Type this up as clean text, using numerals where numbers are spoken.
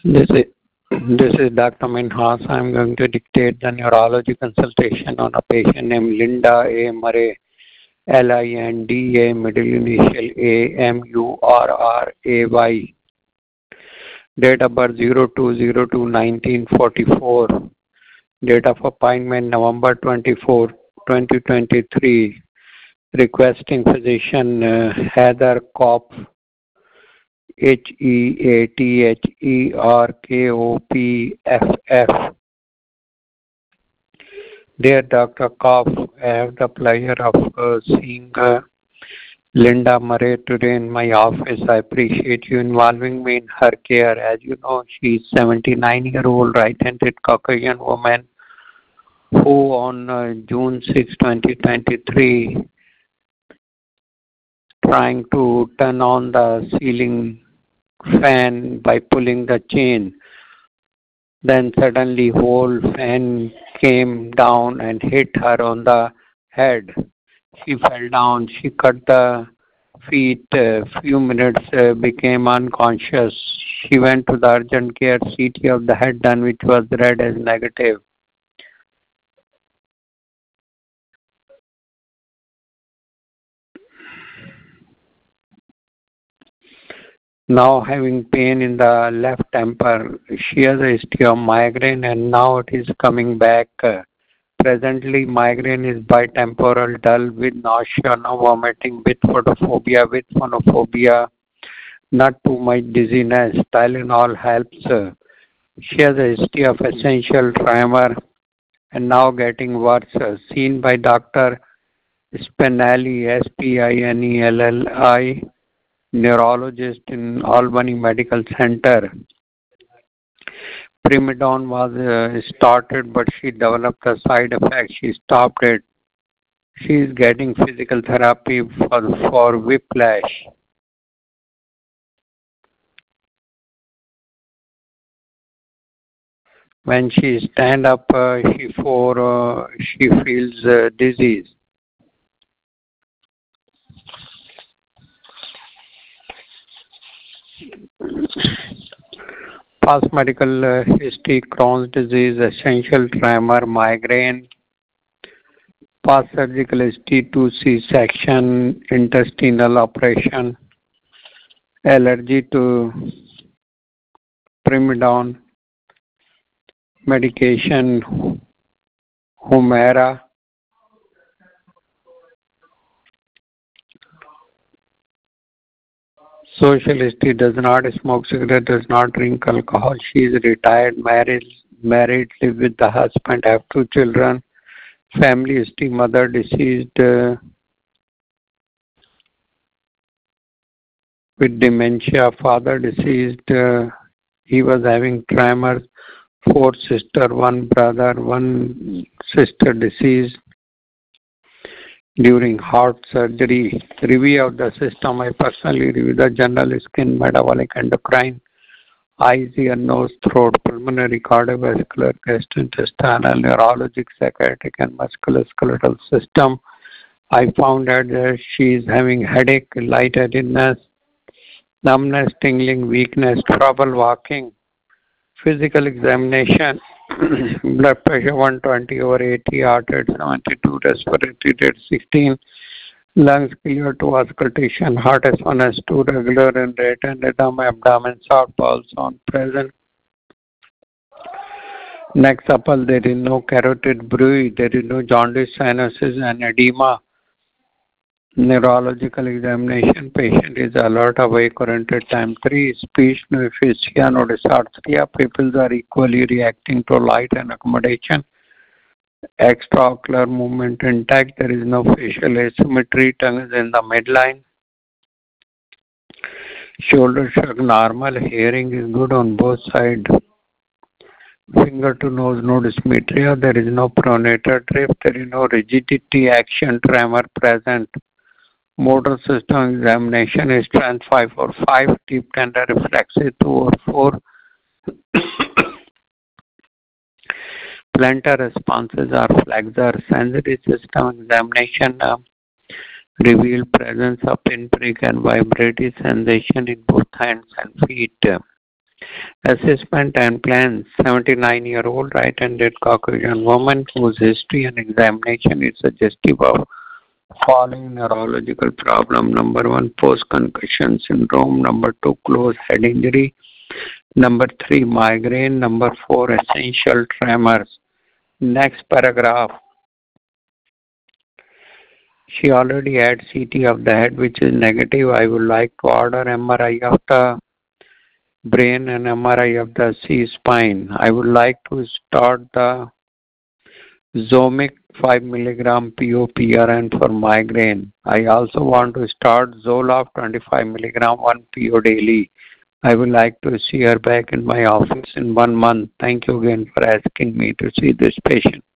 This is this is Dr. Minhas. I'm going to dictate the neurology consultation on a patient named Linda A. Murray, Linda, middle initial A M U R R A Y. Date of birth 02/02/1944. Date of appointment November 24, 2023. Requesting physician Heather Kopf, HEATHERKOPFF. Dear Dr. Kopf, I have the pleasure of seeing Linda Murray today in my office. I appreciate you involving me in her care. As you know, she is 79-year-old right-handed Caucasian woman who on June 6, 2023, trying to turn on the ceiling fan by pulling the chain. Then suddenly whole fan came down and hit her on the head. She fell down. She cut the feet. Few minutes became unconscious. She went to the urgent care. CT of the head done, which was read as negative. Now having pain in the left temple. She has a history of migraine and now it is coming back. Presently migraine is bitemporal, dull with nausea, no vomiting, with phonophobia, not too much dizziness. Tylenol helps. She has a history of essential tremor and now getting worse. Seen by Dr. Spinelli, Spinelli, neurologist in Albany Medical Center. Primidone was started, but she developed a side effect. She stopped it. She is getting physical therapy for whiplash. When she stand up, she feels disease. Past medical history, Crohn's disease, essential tremor, migraine, past surgical history, 2 C-section, intestinal operation, allergy to primidone, medication, Humira, social history, does not smoke cigarette, does not drink alcohol. She is retired, married, live with the husband, have 2 children. Family history, mother deceased with dementia, father deceased, he was having tremors, 4 sisters, 1 brother, 1 sister deceased during heart surgery. Review of the system, I personally review the general, skin, metabolic, endocrine, eyes, ear, nose, throat, pulmonary, cardiovascular, gastrointestinal, neurologic, psychiatric, and musculoskeletal system. I found out that she is having headache, lightheadedness, numbness, tingling, weakness, trouble walking. Physical examination, blood pressure 120/80, heart rate 72, respiratory rate 16, lungs clear to auscultation, heart S1, S2 regular and rate, and rhythm, abdomen, soft pulse on present. Next supple, there is no carotid bruit, there is no jaundice, sinuses, and edema. Neurological examination, patient is alert, awake, oriented, time 3, speech, no aphasia, no dysarthria, pupils are equally reacting to light and accommodation, extraocular movement intact, there is no facial asymmetry, tongue is in the midline, shoulder shrug normal, hearing is good on both sides, finger to nose, no dysmetria, there is no pronator drift, there is no rigidity, action, tremor present. Motor system examination is strength 5/5, deep tender reflexive 2/4. Plantar responses are flexor. Sensory system examination reveal presence of pinprick and vibratory sensation in both hands and feet. Assessment and plans. 79-year-old right-handed Caucasian woman whose history and examination is suggestive of following neurological problem. Number 1, post-concussion syndrome. Number 2, closed head injury. Number 3, migraine. Number 4, essential tremors. Next paragraph. She already had CT of the head, which is negative. I would like to order MRI of the brain and MRI of the C-spine. I would like to start the Zomic 5 milligram PO-PRN for migraine. I also want to start Zoloft 25 milligram 1 PO daily. I would like to see her back in my office in 1 month. Thank you again for asking me to see this patient.